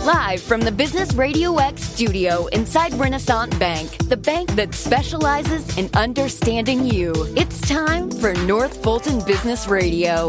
Live from the Business Radio X studio inside Renaissance Bank, the bank that specializes in understanding you. It's time for North Fulton Business Radio.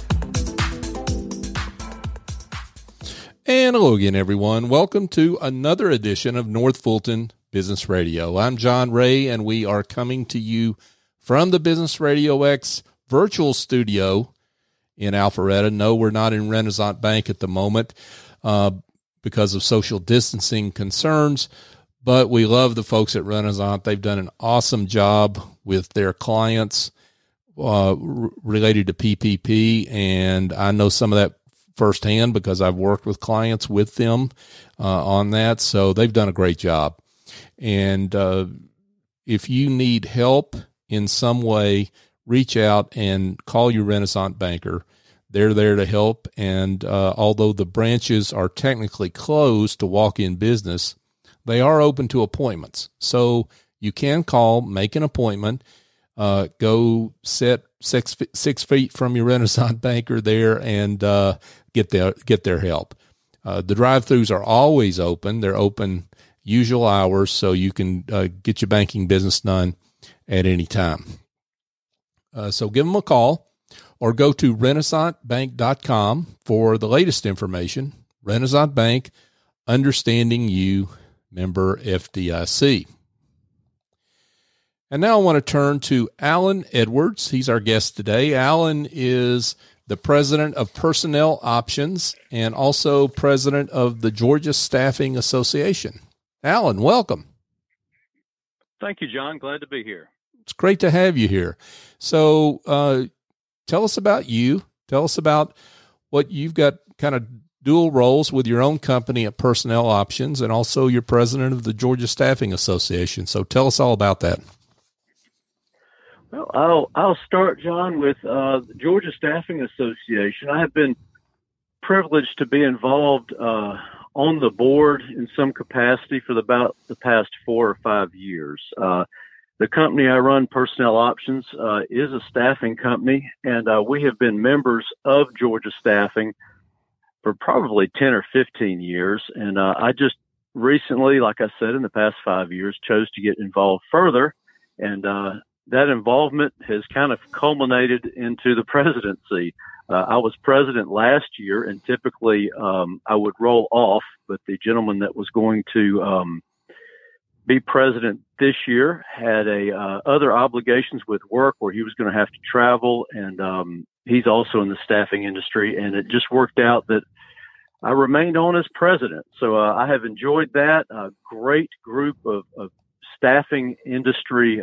And hello again, everyone. Welcome to another edition of North Fulton Business Radio. I'm John Ray, and we are coming to you from the Business Radio X virtual studio in Alpharetta. No, we're not in Renaissance Bank at the moment because of social distancing concerns, but we love the folks at Renaissance. They've done an awesome job with their clients related to PPP, and I know some of that firsthand because I've worked with clients with them on that. So they've done a great job. And if you need help in some way, reach out and call your Renaissance banker. They're there to help. And although the branches are technically closed to walk-in business, they are open to appointments. So you can call, make an appointment, go sit 6 feet from your Renaissance banker there and get their help. The drive-thrus are always open. They're open usual hours, so you can get your banking business done at any time. So give them a call or go to renaissancebank.com for the latest information. Renaissance Bank, understanding you, member FDIC. And now I want to turn to Alan Edwards. He's our guest today. Alan is the president of Personnel Options and also president of the Georgia Staffing Association. Alan, welcome. Thank you, John. Glad to be here. It's great to have you here. So tell us about you. Tell us about what you've got, kind of dual roles with your own company at Personnel Options, and also you're president of the Georgia Staffing Association. So tell us all about that. Well, I'll start, John, with the Georgia Staffing Association. I have been privileged to be involved on the board in some capacity for about the past 4 or 5 years. The company I run, Personnel Options, is a staffing company, and we have been members of Georgia Staffing for probably 10 or 15 years. And I just recently, like I said, in the past 5 years, chose to get involved further. And that involvement has kind of culminated into the presidency. I was president last year, and typically I would roll off, but the gentleman that was going to be president this year had other obligations with work where he was going to have to travel, and he's also in the staffing industry, and it just worked out that I remained on as president. So I have enjoyed that. A great group of staffing industry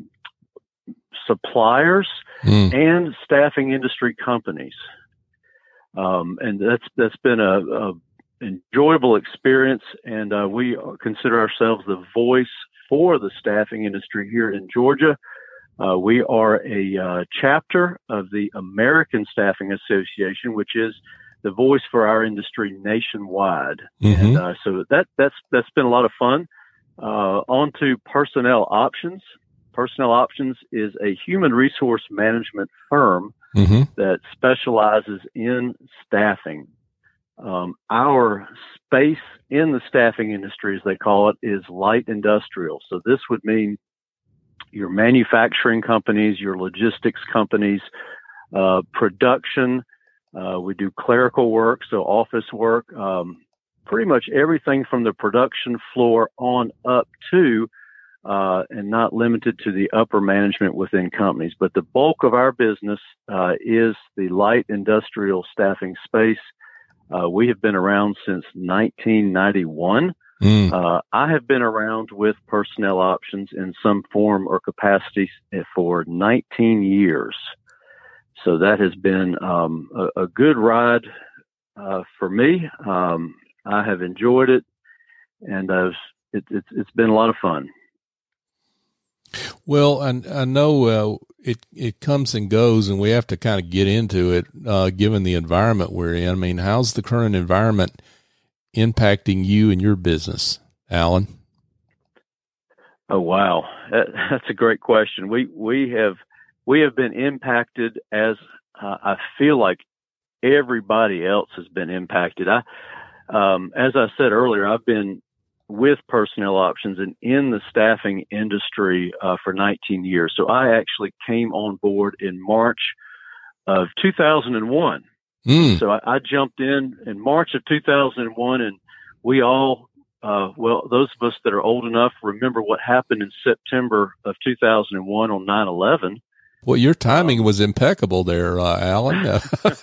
suppliers and staffing industry companies. And that's been a enjoyable experience. And we consider ourselves the voice for the staffing industry here in Georgia. We are a chapter of the American Staffing Association, which is the voice for our industry nationwide. Mm-hmm. And so that's been a lot of fun. On to Personnel Options. Personnel Options is a human resource management firm that specializes in staffing. Our space in the staffing industry, as they call it, is light industrial. So this would mean your manufacturing companies, your logistics companies, production. We do clerical work, so office work, pretty much everything from the production floor on up to and not limited to the upper management within companies. But the bulk of our business is the light industrial staffing space. We have been around since 1991. I have been around with Personnel Options in some form or capacity for 19 years. So that has been a good ride for me. I have enjoyed it, and it's been a lot of fun. Well, I know it comes and goes, and we have to kind of get into it, given the environment we're in. I mean, how's the current environment impacting you and your business, Alan? Oh, wow. That's a great question. We have been impacted as I feel like everybody else has been impacted. As I said earlier, I've been with Personnel Options and in the staffing industry for 19 years. So I actually came on board in March of 2001. So I jumped in March of 2001, and we all, those of us that are old enough remember what happened in September of 2001 on 9/11. Well, your timing was impeccable there, Alan.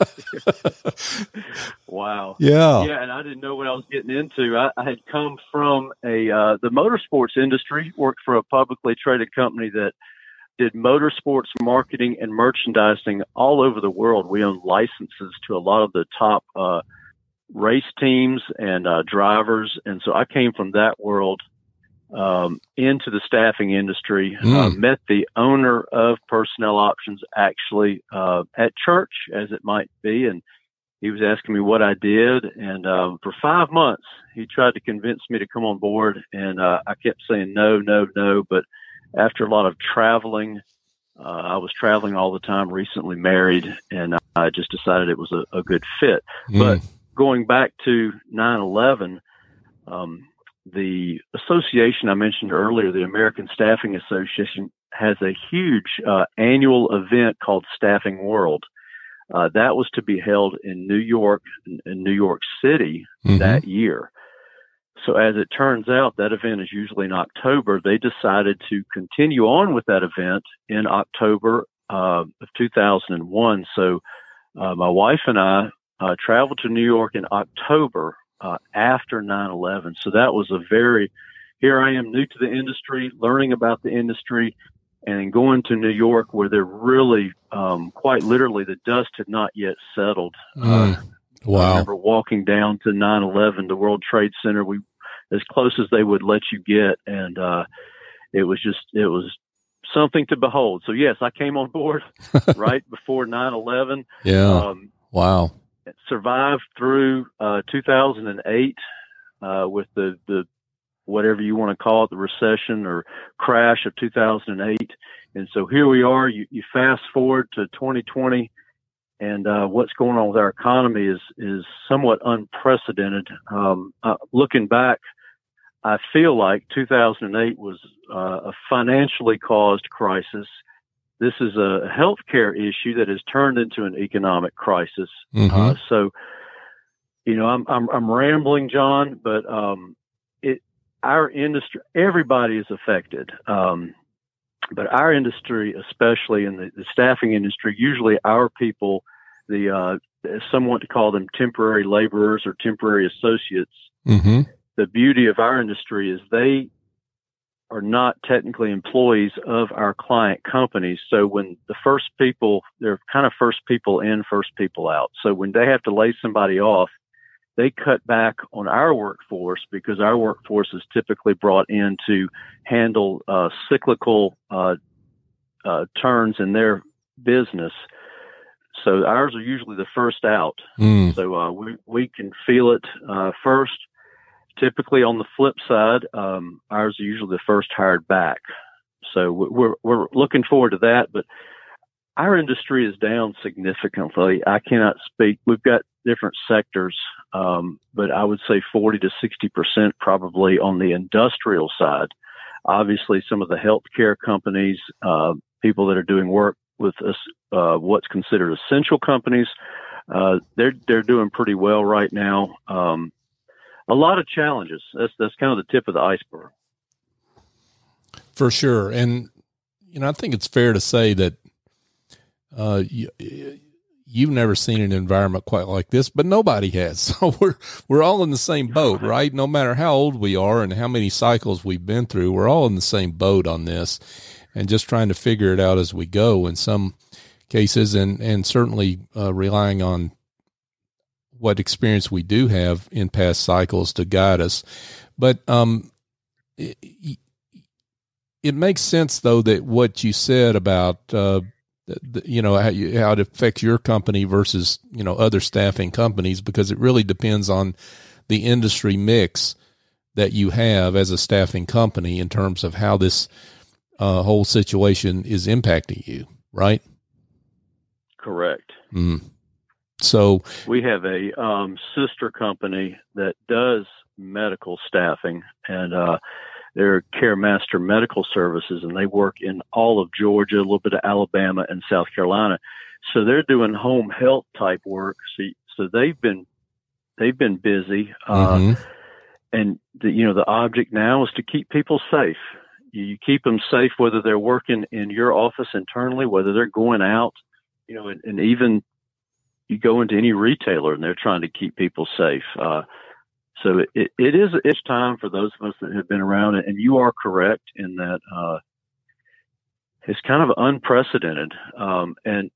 Wow. Yeah. Yeah, and I didn't know what I was getting into. I had come from the motorsports industry, worked for a publicly traded company that did motorsports marketing and merchandising all over the world. We owned licenses to a lot of the top race teams and drivers. And so I came from that world into the staffing industry, met the owner of Personnel Options actually at church, as it might be, and he was asking me what I did. And for 5 months, he tried to convince me to come on board, and I kept saying no. But after a lot of traveling, I was traveling all the time, recently married, and I just decided it was a good fit. But going back to 9/11, the association I mentioned earlier, the American Staffing Association, has a huge annual event called Staffing World. That was to be held in New York, in New York City that year. So as it turns out, that event is usually in October. They decided to continue on with that event in October of 2001. So my wife and I traveled to New York in October after 9/11. So that was here I am new to the industry, learning about the industry, and then going to New York where they're really, quite literally, the dust had not yet settled. Wow. I remember walking down to 9/11, the World Trade Center, as close as they would let you get. And it was something to behold. So yes, I came on board right before 9/11. Yeah. Wow. Survived through 2008 with the whatever you want to call it, the recession or crash of 2008. And so here we are. You fast forward to 2020, and what's going on with our economy is somewhat unprecedented. Looking back, I feel like 2008 was a financially caused crisis. This is a healthcare issue that has turned into an economic crisis. So, I'm rambling, John, but our industry, everybody is affected. But our industry, especially in the staffing industry, usually our people, someone to call them temporary laborers or temporary associates. The beauty of our industry is they are not technically employees of our client companies. So when they're kind of first people in, first people out. So when they have to lay somebody off, they cut back on our workforce because our workforce is typically brought in to handle cyclical turns in their business. So ours are usually the first out. So we can feel it first. Typically, on the flip side, ours are usually the first hired back. So we're looking forward to that. But our industry is down significantly. I cannot speak. We've got different sectors, but I would say 40 to 60% probably on the industrial side. Obviously, some of the healthcare companies, people that are doing work with us, what's considered essential companies, they're doing pretty well right now. A lot of challenges. That's kind of the tip of the iceberg. For sure. And, I think it's fair to say that you've never seen an environment quite like this, but nobody has. So we're all in the same boat, right? No matter how old we are and how many cycles we've been through, we're all in the same boat on this and just trying to figure it out as we go in some cases, and certainly relying on what experience we do have in past cycles to guide us. But it makes sense, though, that what you said about how it affects your company versus other staffing companies, because it really depends on the industry mix that you have as a staffing company in terms of how this whole situation is impacting you, right? Correct. So we have a sister company that does medical staffing, and they're CareMaster Medical Services, and they work in all of Georgia, a little bit of Alabama and South Carolina. So they're doing home health type work. So they've been busy, and the object now is to keep people safe. You keep them safe, whether they're working in your office internally, whether they're going out, and even you go into any retailer and they're trying to keep people safe. So it's time for those of us that have been around it. And you are correct in that, it's kind of unprecedented. And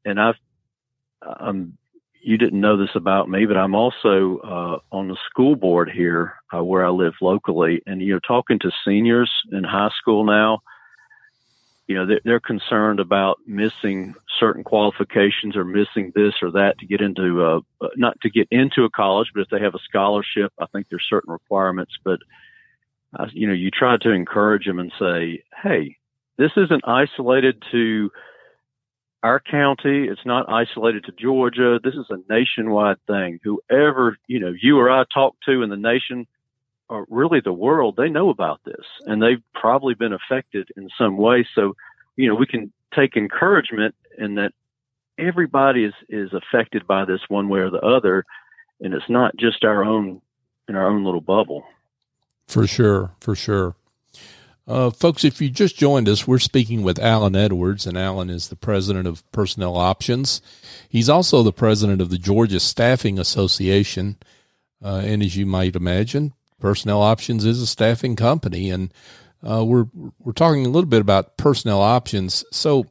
you didn't know this about me, but I'm also, on the school board here, where I live locally, and, talking to seniors in high school now, they're concerned about missing certain qualifications or missing this or that to get into not to get into a college, but if they have a scholarship, I think there's certain requirements. But you try to encourage them and say, hey, this isn't isolated to our county. It's not isolated to Georgia. This is a nationwide thing. Whoever you or I talk to in the nation, or really the world, they know about this, and they've probably been affected in some way. So, we can take encouragement in that everybody is affected by this one way or the other, and it's not just in our own little bubble. For sure. Folks, if you just joined us, we're speaking with Alan Edwards, and Alan is the president of Personnel Options. He's also the president of the Georgia Staffing Association, and as you might imagine, Personnel Options is a staffing company, and we're talking a little bit about Personnel Options. So,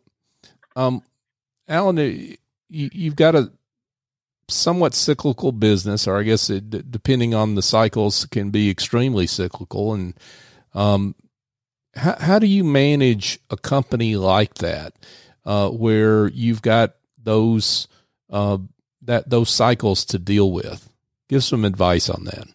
Alan, you've got a somewhat cyclical business, or I guess depending on the cycles, can be extremely cyclical. And how do you manage a company like that, where you've got those cycles to deal with? Give some advice on that.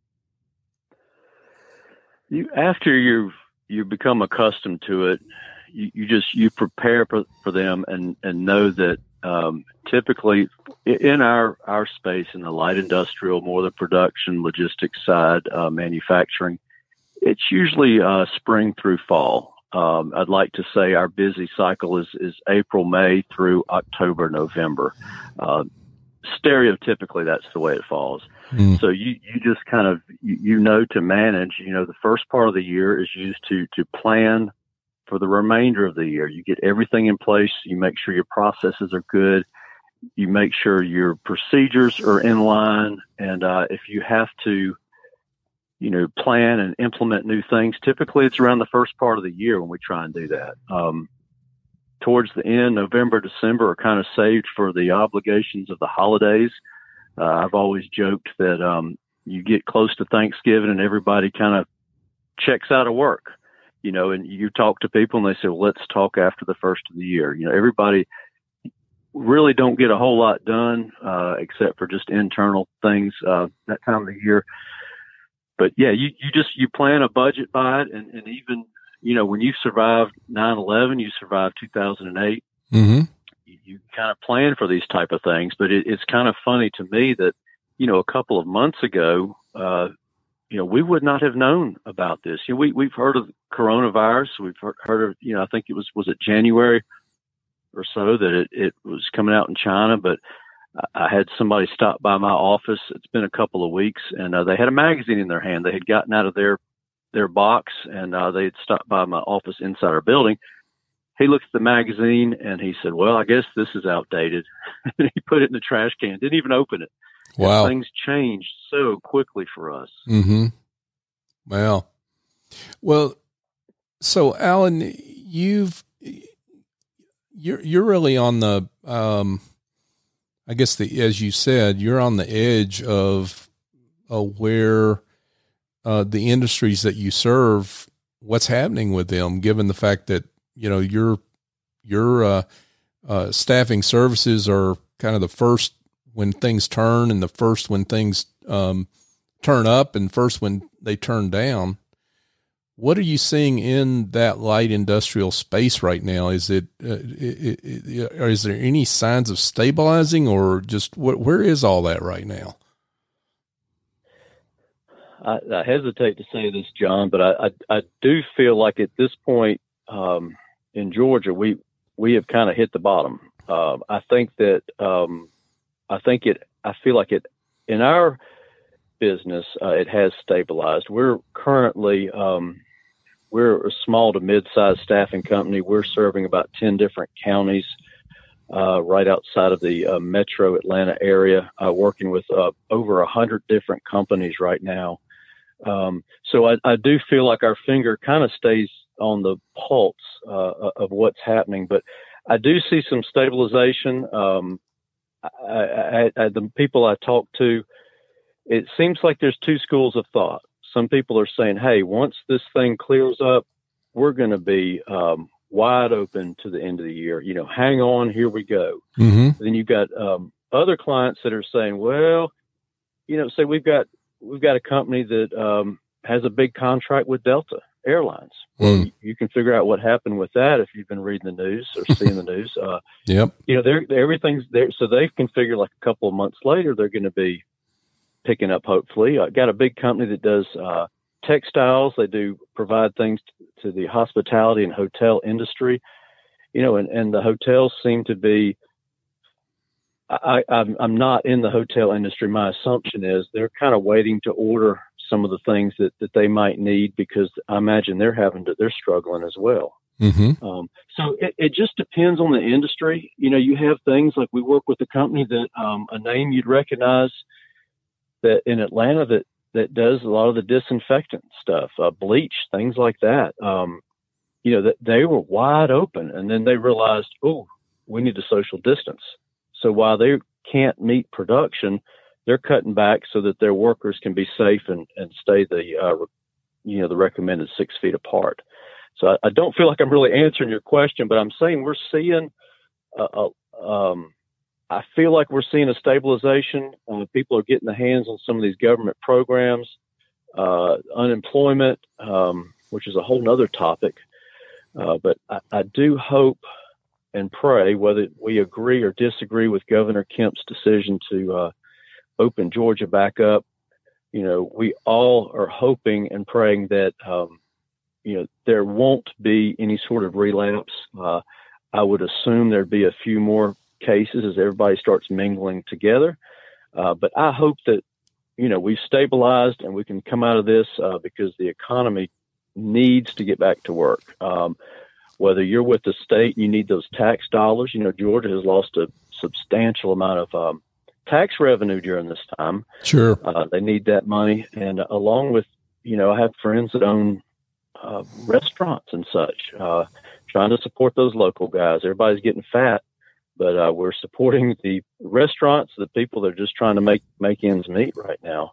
After you become accustomed to it, you prepare for them and know that typically in our space, in the light industrial, more the production, logistics side, manufacturing, it's usually spring through fall. I'd like to say our busy cycle is April, May through October, November. Stereotypically, that's the way it falls. So you just kind of, to manage, the first part of the year is used to plan for the remainder of the year. You get everything in place. You make sure your processes are good. You make sure your procedures are in line. And if you have to, plan and implement new things, typically it's around the first part of the year when we try and do that. Towards the end, November, December are kind of saved for the obligations of the holidays. I've always joked that you get close to Thanksgiving and everybody kind of checks out of work, and you talk to people and they say, well, let's talk after the first of the year. Everybody really don't get a whole lot done except for just internal things that time of the year. But yeah, you plan a budget by it, and even when you survived 9/11, you survived 2008. You kind of plan for these type of things, but it's kind of funny to me that, a couple of months ago, we would not have known about this. We've heard of coronavirus. We've heard of, I think was it January or so that it was coming out in China, but I had somebody stop by my office. It's been a couple of weeks, and they had a magazine in their hand. They had gotten out of their box, and they had stopped by my office inside our building. He looked at the magazine and he said, well, I guess this is outdated. And he put it in the trash can, didn't even open it. Wow. And things changed so quickly for us. Wow. Well, so Alan, you're really on the, I guess as you said, you're on the edge of where the industries that you serve, what's happening with them, given the fact that, your staffing services are kind of the first when things turn, and the first when things turn up, and first when they turn down. What are you seeing in that light industrial space right now? Is it, or is there any signs of stabilizing, or just where is all that right now? I hesitate to say this, John, but I do feel like at this point in Georgia, we have kind of hit the bottom. I think that I feel like it in our business, it has stabilized. We're currently we're a small to mid-sized staffing company. We're serving about 10 different counties right outside of the metro Atlanta area, working with over 100 different companies right now. So I do feel like our finger kind of stays on the pulse of what's happening, but I do see some stabilization. The people I talk to, it seems like there's two schools of thought. Some people are saying, hey, once this thing clears up, we're going to be wide open to the end of the year. You know, hang on, here we go. Mm-hmm. Then you've got other clients that are saying, well, you know, say we've got a company that has a big contract with Delta Airlines. Well, you can figure out what happened with that if you've been reading the news or seeing the news. Yep. You know, everything's there. So they can figure like a couple of months later, they're going to be picking up, hopefully. I got a big company that does textiles. They do provide things to the hospitality and hotel industry, you know, and the hotels seem to be, I'm not in the hotel industry. My assumption is they're kind of waiting to order some of the things that they might need, because I imagine they're struggling as well. Mm-hmm. So it just depends on the industry. You know, you have things like we work with a company that a name you'd recognize that in Atlanta that does a lot of the disinfectant stuff, bleach, things like that. You know, that they were wide open, and then they realized, oh, we need to social distance. So while they can't meet production, they're cutting back so that their workers can be safe and stay the recommended 6 feet apart. So I don't feel like I'm really answering your question, but I'm saying we're seeing, I feel like we're seeing a stabilization. People are getting their hands on some of these government programs, unemployment, which is a whole nother topic. But I do hope and pray, whether we agree or disagree with Governor Kemp's decision to open Georgia back up, you know, we all are hoping and praying that, you know, there won't be any sort of relapse. I would assume there'd be a few more cases as everybody starts mingling together. But I hope that, you know, we've stabilized and we can come out of this because the economy needs to get back to work. Whether you're with the state, you need those tax dollars. You know, Georgia has lost a substantial amount of tax revenue during this time. Sure. They need that money. And along with, you know, I have friends that own restaurants and such, trying to support those local guys. Everybody's getting fat, but we're supporting the restaurants, the people that are just trying to make ends meet right now.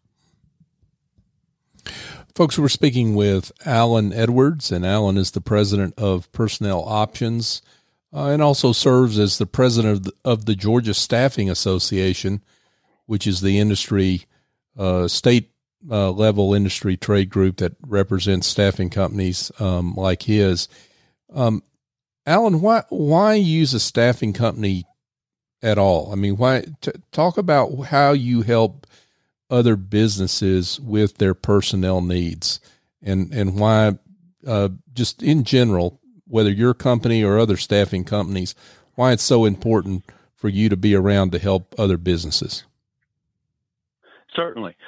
Folks, we're speaking with Alan Edwards, and Alan is the president of Personnel Options and also serves as the president of the Georgia Staffing Association, which is the industry, state level industry trade group that represents staffing companies like his. Alan, why use a staffing company at all? I mean, talk about how you help other businesses with their personnel needs, and why, just in general, whether your company or other staffing companies, why it's so important for you to be around to help other businesses. Certainly.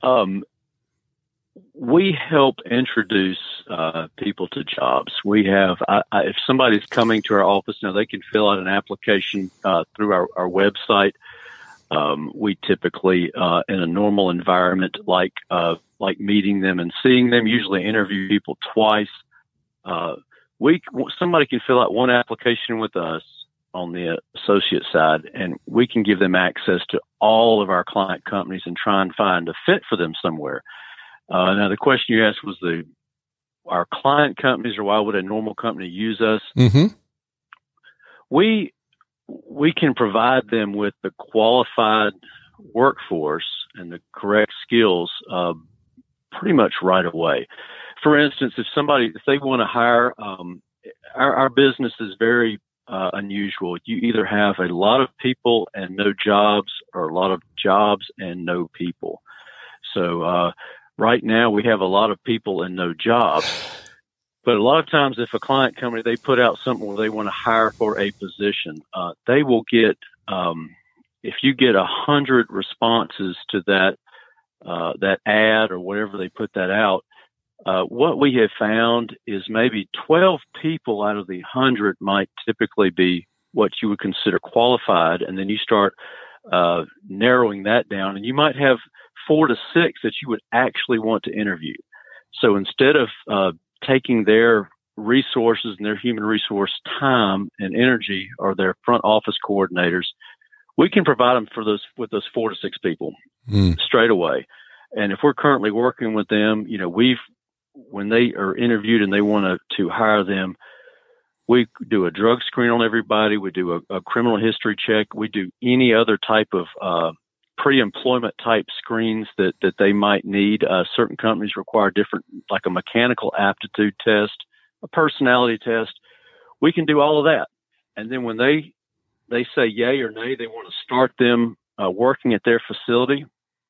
We help introduce people to jobs. We have, if somebody's coming to our office now, they can fill out an application through our website. We typically, in a normal environment, like meeting them and seeing them, usually interview people twice. Somebody can fill out one application with us on the associate side, and we can give them access to all of our client companies and try and find a fit for them somewhere. Now, the question you asked was our client companies, or why would a normal company use us? Mm-hmm. We can provide them with the qualified workforce and the correct skills pretty much right away. for instance, if they want to hire, our business is very unusual. You either have a lot of people and no jobs, or a lot of jobs and no people. So right now we have a lot of people and no jobs. But a lot of times, if a client company, they put out something where they want to hire for a position, they will get, if you get 100 responses to that ad or whatever they put that out, what we have found is maybe 12 people out of the 100 might typically be what you would consider qualified. And then you start narrowing that down, and you might have 4 to 6 that you would actually want to interview. So instead of taking their resources and their human resource time and energy, or their front office coordinators, we can provide them with those 4 to 6 people straight away. And if we're currently working with them, when they are interviewed and they want to hire them, we do a drug screen on everybody. We do a criminal history check. We do any other type of pre-employment type screens that they might need. Certain companies require different, like a mechanical aptitude test, a personality test. We can do all of that. And then when they say yay or nay, they want to start them working at their facility,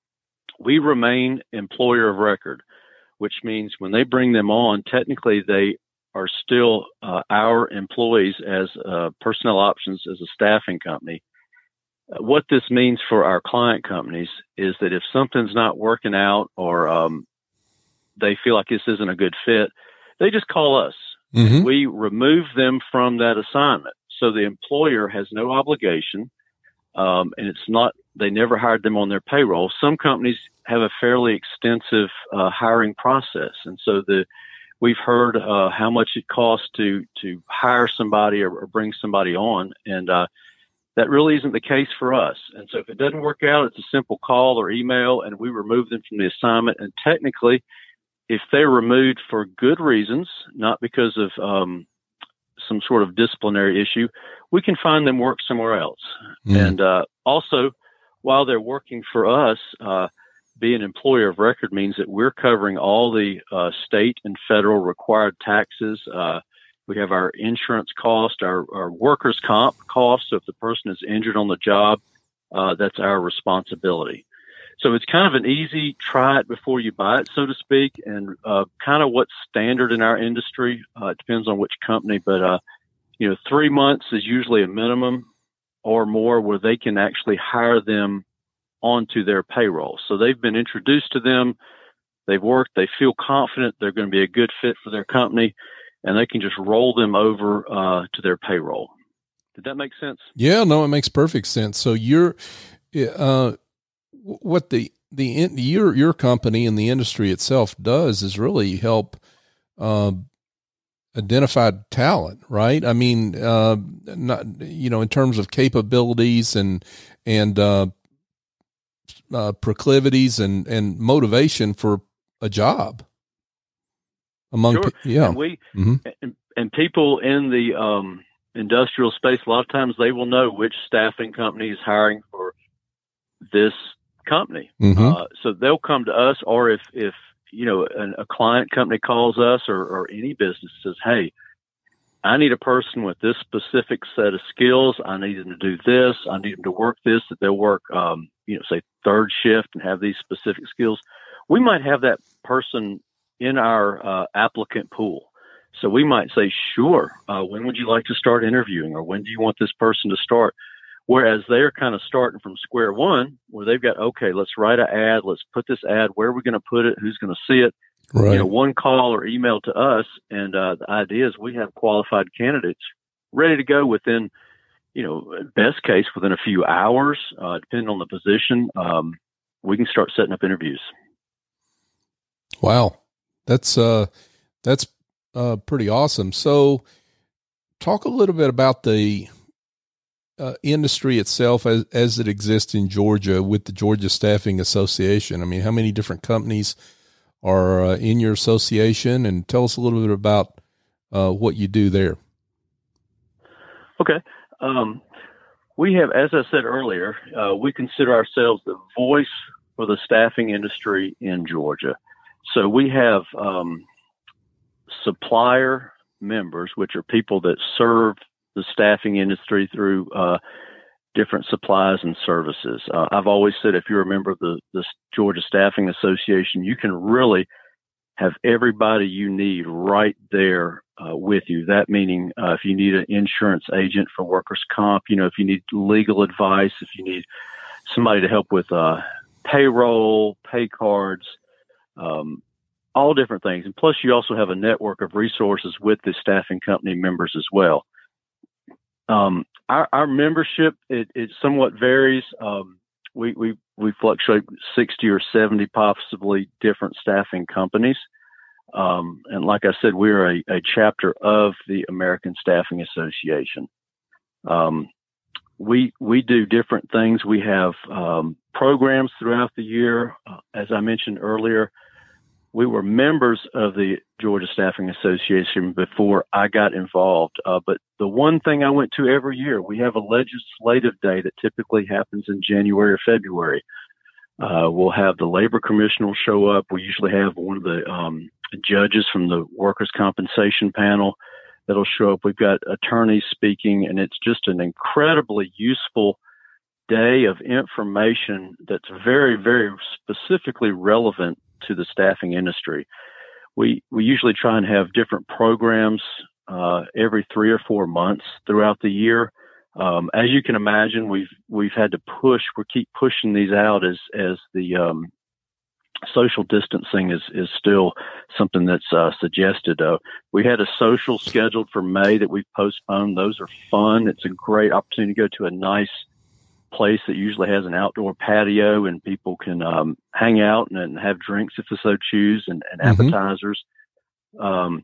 we remain employer of record, which means when they bring them on, technically they are still our employees as Personnel Options, as a staffing company. What this means for our client companies is that if something's not working out, or they feel like this isn't a good fit, they just call us. Mm-hmm. We remove them from that assignment. So the employer has no obligation, and they never hired them on their payroll. Some companies have a fairly extensive hiring process. And so we've heard how much it costs to hire somebody or bring somebody on. And that really isn't the case for us. And so if it doesn't work out, it's a simple call or email, and we remove them from the assignment. And technically, if they're removed for good reasons, not because of some sort of disciplinary issue, we can find them work somewhere else. And also, while they're working for us, being employer of record means that we're covering all the state and federal required taxes. We have our insurance cost, our workers' comp cost. So if the person is injured on the job, that's our responsibility. So it's kind of an easy try it before you buy it, so to speak, and kind of what's standard in our industry. It depends on which company, but 3 months is usually a minimum or more where they can actually hire them onto their payroll. So they've been introduced to them, they've worked, they feel confident they're going to be a good fit for their company, and they can just roll them over to their payroll. Did that make sense? Yeah, no, it makes perfect sense. So you're what your company and the industry itself does is really help identify talent, right? I mean, not in terms of capabilities and proclivities and motivation for a job among sure. And people in the industrial space, a lot of times they will know which staffing company is hiring for this company. Mm-hmm. So they'll come to us, or if a client company calls us or any business says, hey, I need a person with this specific set of skills. I need them to do this. I need them to work this, that they'll work, say third shift and have these specific skills. We might have that person in our applicant pool. So we might say, sure, when would you like to start interviewing, or when do you want this person to start? Whereas they're kind of starting from square one, where they've got, okay, let's write an ad. Let's put this ad. Where are we going to put it? Who's going to see it? Right. One call or email to us. And the idea is we have qualified candidates ready to go within, best case, within a few hours, depending on the position. We can start setting up interviews. Wow. That's pretty awesome. So talk a little bit about the industry itself as it exists in Georgia with the Georgia Staffing Association. I mean, how many different companies are in your association, and tell us a little bit about what you do there. Okay. We have, as I said earlier, we consider ourselves the voice for the staffing industry in Georgia. So we have supplier members, which are people that serve the staffing industry through different supplies and services. I've always said if you're a member of the Georgia Staffing Association, you can really have everybody you need right there with you. That meaning if you need an insurance agent for workers' comp, if you need legal advice, if you need somebody to help with payroll, pay cards, all different things. And plus, you also have a network of resources with the staffing company members as well. Our membership, it somewhat varies. We fluctuate 60 or 70 possibly different staffing companies. And like I said, we're a chapter of the American Staffing Association. We do different things. We have programs throughout the year. As I mentioned earlier, we were members of the Georgia Staffing Association before I got involved. But the one thing I went to every year, we have a legislative day that typically happens in January or February. We'll have the labor commissioner show up. We usually have one of the judges from the workers' compensation panel that'll show up. We've got attorneys speaking, and it's just an incredibly useful day of information that's very, very specifically relevant to the staffing industry. We usually try and have different programs every 3 or 4 months throughout the year. As you can imagine, we've had to keep pushing these out as the social distancing is still something that's suggested. We had a social scheduled for May that we've postponed. Those are fun. It's a great opportunity to go to a nice place that usually has an outdoor patio and people can hang out and have drinks if they so choose and appetizers. For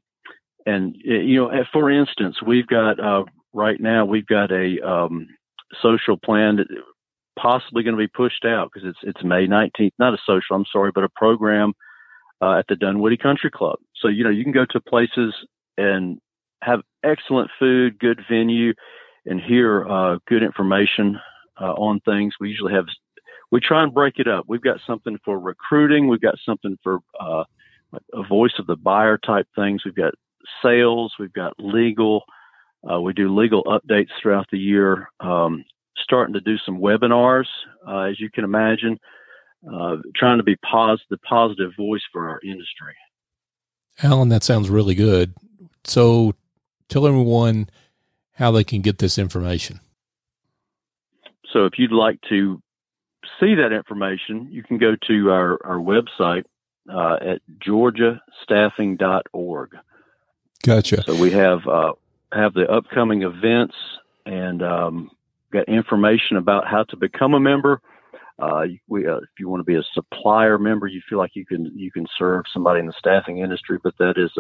instance, we've got right now we've got a social plan that possibly going to be pushed out because it's May 19th, not a social, I'm sorry, but a program at the Dunwoody Country Club. So, you can go to places and have excellent food, good venue, and hear good information on things. We try and break it up. We've got something for recruiting. We've got something for a voice of the buyer type things. We've got sales. We've got legal. We do legal updates throughout the year. Starting to do some webinars, as you can imagine, trying to be the positive voice for our industry. Alan, that sounds really good. So tell everyone how they can get this information. So if you'd like to see that information, you can go to our website at georgiastaffing.org. Gotcha. So we have the upcoming events and got information about how to become a member. If you want to be a supplier member, you feel like you can serve somebody in the staffing industry, but that is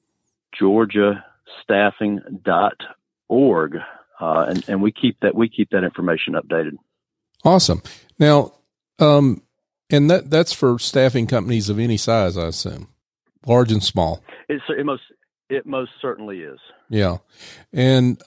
georgiastaffing.org. And we keep that information updated. Awesome. Now, and that's for staffing companies of any size, I assume, large and small. It most certainly is. Yeah. And,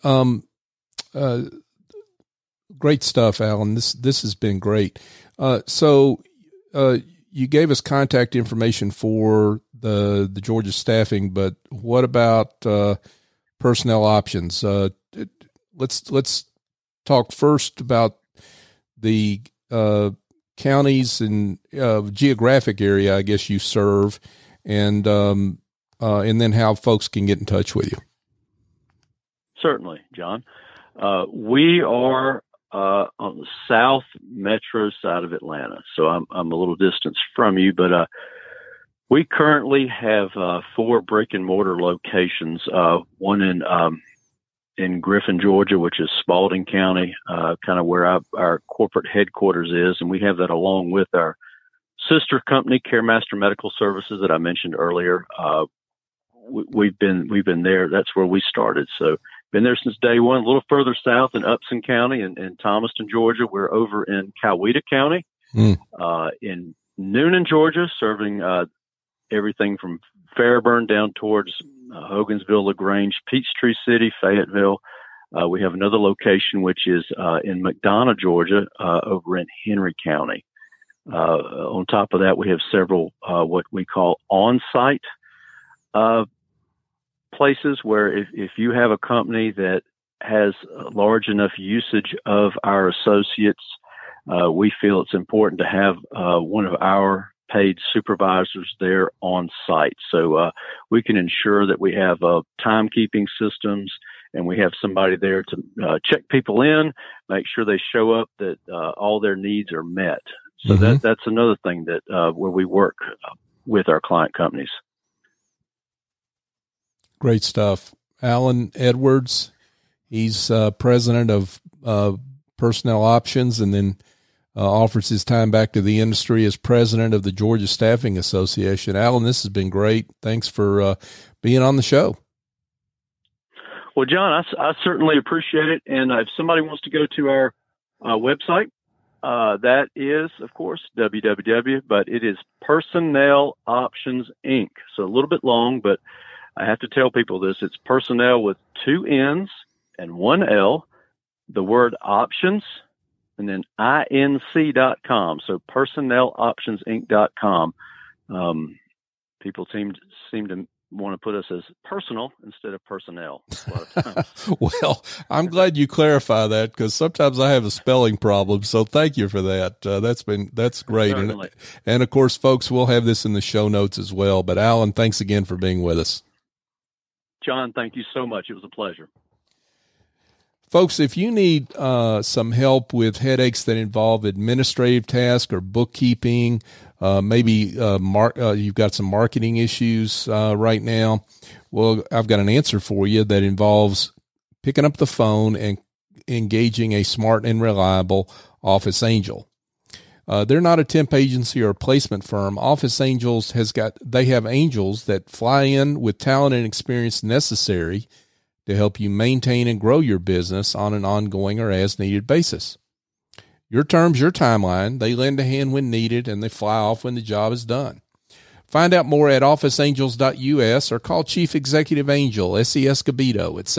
great stuff, Alan. This has been great. So you gave us contact information for the Georgia Staffing, but what about personnel options? Let's talk first about the counties and geographic area, I guess, you serve, and then how folks can get in touch with you. Certainly, John. We are on the south metro side of Atlanta, so I'm a little distance from you, but we currently have 4 brick and mortar locations. One in Griffin, Georgia, which is Spalding County, kind of where our corporate headquarters is, and we have that along with our sister company, CareMaster Medical Services, that I mentioned earlier. We've been there. That's where we started. So been there since day one. A little further south in Upson County in Thomaston, Georgia. We're over in Coweta County, in Noonan, Georgia, serving everything from Fairburn down towards Hogansville, LaGrange, Peachtree City, Fayetteville. We have another location which is in McDonough, Georgia, over in Henry County. On top of that, we have several what we call on-site places where if you have a company that has a large enough usage of our associates, we feel it's important to have one of our paid supervisors there on site. So we can ensure that we have timekeeping systems, and we have somebody there to check people in, make sure they show up, that all their needs are met. So that's another thing that where we work with our client companies. Great stuff. Alan Edwards, he's president of Personnel Options, and then offers his time back to the industry as president of the Georgia Staffing Association. Alan, this has been great. Thanks for being on the show. Well, John, I certainly appreciate it. And if somebody wants to go to our website, that is, of course, www, but it is Personnel Options Inc. So a little bit long, but I have to tell people this. It's personnel with 2 N's and 1 L, the word options, and then inc.com. So personneloptionsinc.com. People seem to want to put us as personal instead of personnel a lot of times. Well, I'm glad you clarify that, because sometimes I have a spelling problem. So thank you for that. That's great. And of course, folks, we'll have this in the show notes as well. But Alan, thanks again for being with us. John, thank you so much. It was a pleasure. Folks, if you need some help with headaches that involve administrative tasks or bookkeeping, maybe you've got some marketing issues right now, well, I've got an answer for you that involves picking up the phone and engaging a smart and reliable Office Angel. They're not a temp agency or a placement firm. Office Angels they have angels that fly in with talent and experience necessary to help you maintain and grow your business on an ongoing or as-needed basis. Your terms, your timeline. They lend a hand when needed, and they fly off when the job is done. Find out more at officeangels.us or call Chief Executive Angel, S.E. Escobedo, at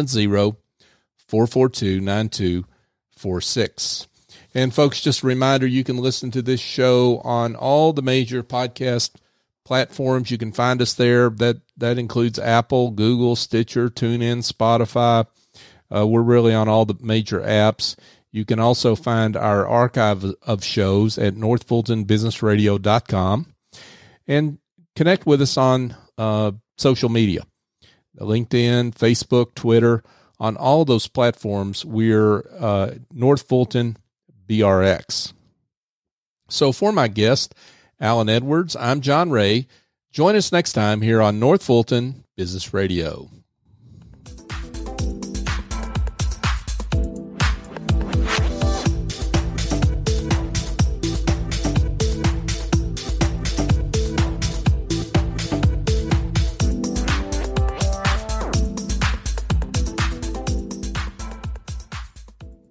770-442-9246. And, folks, just a reminder, you can listen to this show on all the major podcast platforms. You can find us there. That includes Apple, Google, Stitcher, TuneIn, Spotify. We're really on all the major apps. You can also find our archive of shows at northfultonbusinessradio.com and connect with us on social media, LinkedIn, Facebook, Twitter. On all those platforms, we're North Fulton BRX. So for my guest, Alan Edwards, I'm John Ray. Join us next time here on North Fulton Business Radio.